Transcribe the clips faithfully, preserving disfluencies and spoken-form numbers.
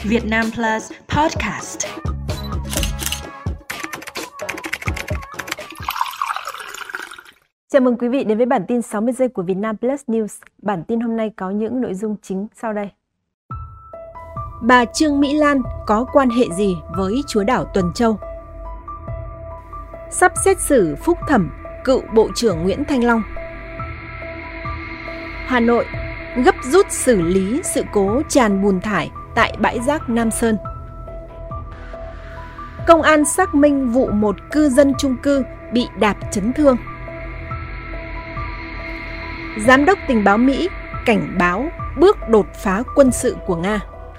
Vietnam Plus Podcast. Chào mừng quý vị đến với bản tin sáu mươi giây của Vietnam Plus News. Bản tin hôm nay có những nội dung chính sau đây. Bà Trương Mỹ Lan có quan hệ gì với chúa đảo Tuần Châu? Sắp xét xử phúc thẩm cựu Bộ trưởng Nguyễn Thanh Long. Hà Nội gấp rút xử lý sự cố tràn bùn thải tại bãi rác Nam Sơn. Công an xác minh vụ một cư dân chung cư bị đạp chấn thương. Giám đốc tình báo Mỹ cảnh báo bước đột phá quân sự của Nga.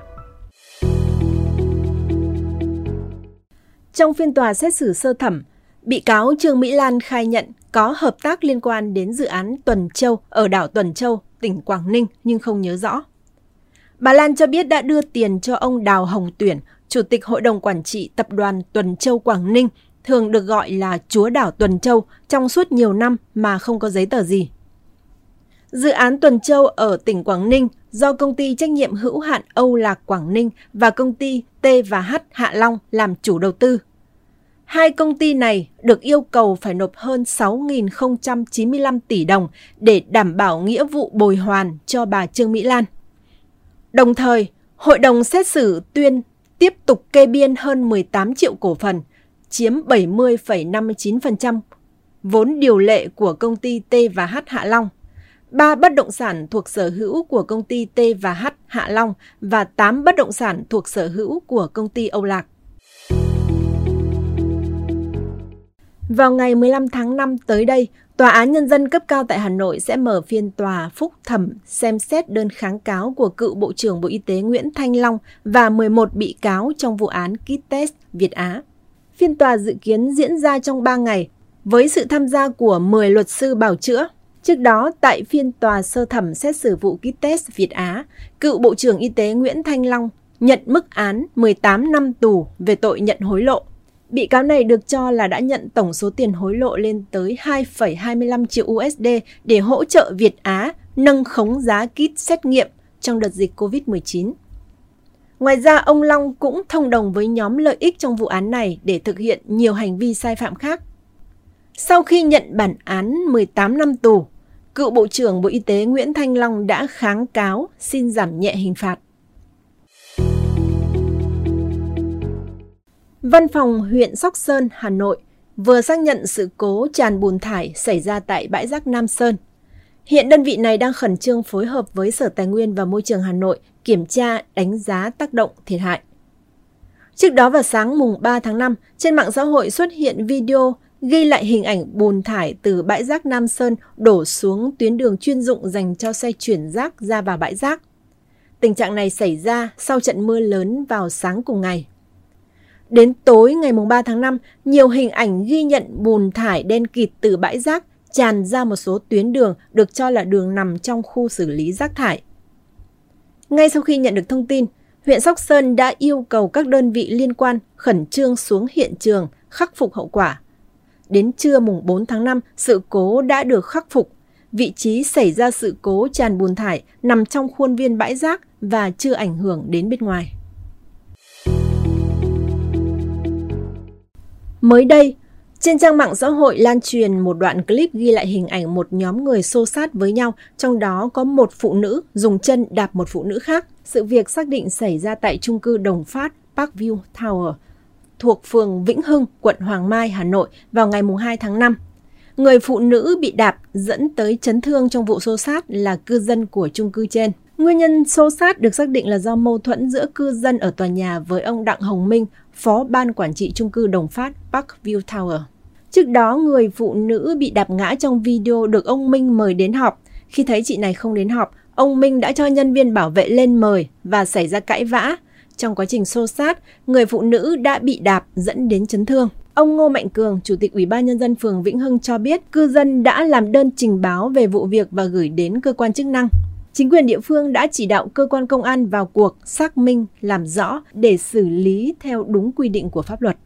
Trong phiên tòa xét xử sơ thẩm, bị cáo Trương Mỹ Lan khai nhận có hợp tác liên quan đến dự án Tuần Châu ở đảo Tuần Châu, tỉnh Quảng Ninh nhưng không nhớ rõ. Bà Lan cho biết đã đưa tiền cho ông Đào Hồng Tuyển, Chủ tịch Hội đồng Quản trị Tập đoàn Tuần Châu Quảng Ninh, thường được gọi là chúa đảo Tuần Châu, trong suốt nhiều năm mà không có giấy tờ gì. Dự án Tuần Châu ở tỉnh Quảng Ninh do công ty trách nhiệm hữu hạn Âu Lạc Quảng Ninh và công ty T và H Hạ Long làm chủ đầu tư. Hai công ty này được yêu cầu phải nộp hơn sáu nghìn không trăm chín mươi lăm tỷ đồng để đảm bảo nghĩa vụ bồi hoàn cho bà Trương Mỹ Lan. Đồng thời, hội đồng xét xử tuyên tiếp tục kê biên hơn mười tám triệu cổ phần, chiếm bảy mươi phẩy năm mươi chín phần trăm vốn điều lệ của công ty T và H Hạ Long, ba bất động sản thuộc sở hữu của công ty T và H Hạ Long và tám bất động sản thuộc sở hữu của công ty Âu Lạc. Vào ngày mười lăm tháng năm tới đây, Tòa án Nhân dân cấp cao tại Hà Nội sẽ mở phiên tòa phúc thẩm xem xét đơn kháng cáo của cựu Bộ trưởng Bộ Y tế Nguyễn Thanh Long và mười một bị cáo trong vụ án kit test Việt Á. Phiên tòa dự kiến diễn ra trong ba ngày với sự tham gia của mười luật sư bào chữa. Trước đó, tại phiên tòa sơ thẩm xét xử vụ kit test Việt Á, cựu Bộ trưởng Y tế Nguyễn Thanh Long nhận mức án mười tám năm tù về tội nhận hối lộ. Bị cáo này được cho là đã nhận tổng số tiền hối lộ lên tới hai phẩy hai mươi lăm triệu u ét đê để hỗ trợ Việt Á nâng khống giá kit xét nghiệm trong đợt dịch covid mười chín. Ngoài ra, ông Long cũng thông đồng với nhóm lợi ích trong vụ án này để thực hiện nhiều hành vi sai phạm khác. Sau khi nhận bản án mười tám năm tù, cựu Bộ trưởng Bộ Y tế Nguyễn Thanh Long đã kháng cáo xin giảm nhẹ hình phạt. Văn phòng huyện Sóc Sơn, Hà Nội vừa xác nhận sự cố tràn bùn thải xảy ra tại bãi rác Nam Sơn. Hiện đơn vị này đang khẩn trương phối hợp với Sở Tài nguyên và Môi trường Hà Nội kiểm tra, đánh giá tác động thiệt hại. Trước đó vào sáng mùng ba tháng năm, trên mạng xã hội xuất hiện video ghi lại hình ảnh bùn thải từ bãi rác Nam Sơn đổ xuống tuyến đường chuyên dụng dành cho xe chuyển rác ra vào bãi rác. Tình trạng này xảy ra sau trận mưa lớn vào sáng cùng ngày. Đến tối ngày ba tháng năm, nhiều hình ảnh ghi nhận bùn thải đen kịt từ bãi rác tràn ra một số tuyến đường được cho là đường nằm trong khu xử lý rác thải. Ngay sau khi nhận được thông tin, huyện Sóc Sơn đã yêu cầu các đơn vị liên quan khẩn trương xuống hiện trường khắc phục hậu quả. Đến trưa mùng bốn tháng năm, sự cố đã được khắc phục. Vị trí xảy ra sự cố tràn bùn thải nằm trong khuôn viên bãi rác và chưa ảnh hưởng đến bên ngoài. Mới đây, trên trang mạng xã hội lan truyền một đoạn clip ghi lại hình ảnh một nhóm người xô xát với nhau, trong đó có một phụ nữ dùng chân đạp một phụ nữ khác. Sự việc xác định xảy ra tại chung cư Đồng Phát Parkview Tower, thuộc phường Vĩnh Hưng, quận Hoàng Mai, Hà Nội vào ngày hai tháng năm. Người phụ nữ bị đạp dẫn tới chấn thương trong vụ xô xát là cư dân của chung cư trên. Nguyên nhân xô xát được xác định là do mâu thuẫn giữa cư dân ở tòa nhà với ông Đặng Hồng Minh, phó ban quản trị chung cư Đồng Phát Parkview Tower. Trước đó, người phụ nữ bị đạp ngã trong video được ông Minh mời đến họp. Khi thấy chị này không đến họp, ông Minh đã cho nhân viên bảo vệ lên mời và xảy ra cãi vã. Trong quá trình xô xát, người phụ nữ đã bị đạp dẫn đến chấn thương. Ông Ngô Mạnh Cường, Chủ tịch Ủy ban Nhân dân phường Vĩnh Hưng cho biết cư dân đã làm đơn trình báo về vụ việc và gửi đến cơ quan chức năng. Chính quyền địa phương đã chỉ đạo cơ quan công an vào cuộc xác minh, làm rõ để xử lý theo đúng quy định của pháp luật.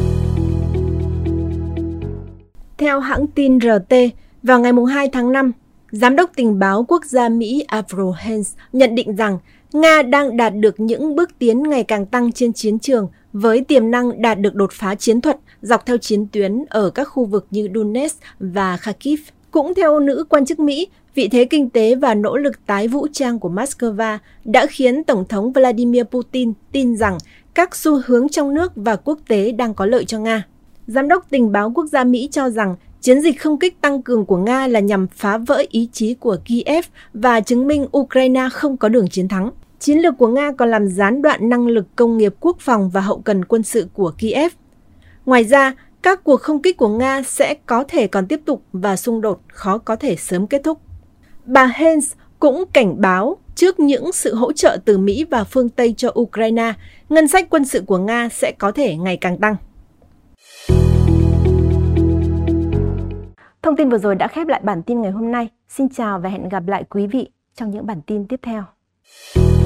Theo hãng tin rờ tê, vào ngày hai tháng năm, Giám đốc tình báo quốc gia Mỹ Avril Haines nhận định rằng Nga đang đạt được những bước tiến ngày càng tăng trên chiến trường với tiềm năng đạt được đột phá chiến thuật dọc theo chiến tuyến ở các khu vực như Donetsk và Kharkiv. Cũng theo nữ quan chức Mỹ, vị thế kinh tế và nỗ lực tái vũ trang của Moscow đã khiến Tổng thống Vladimir Putin tin rằng các xu hướng trong nước và quốc tế đang có lợi cho Nga. Giám đốc tình báo quốc gia Mỹ cho rằng chiến dịch không kích tăng cường của Nga là nhằm phá vỡ ý chí của Kiev và chứng minh Ukraine không có đường chiến thắng. Chiến lược của Nga còn làm gián đoạn năng lực công nghiệp quốc phòng và hậu cần quân sự của Kiev. Ngoài ra, các cuộc không kích của Nga sẽ có thể còn tiếp tục và xung đột khó có thể sớm kết thúc. Bà Hens cũng cảnh báo trước những sự hỗ trợ từ Mỹ và phương Tây cho Ukraine, ngân sách quân sự của Nga sẽ có thể ngày càng tăng. Thông tin vừa rồi đã khép lại bản tin ngày hôm nay. Xin chào và hẹn gặp lại quý vị trong những bản tin tiếp theo.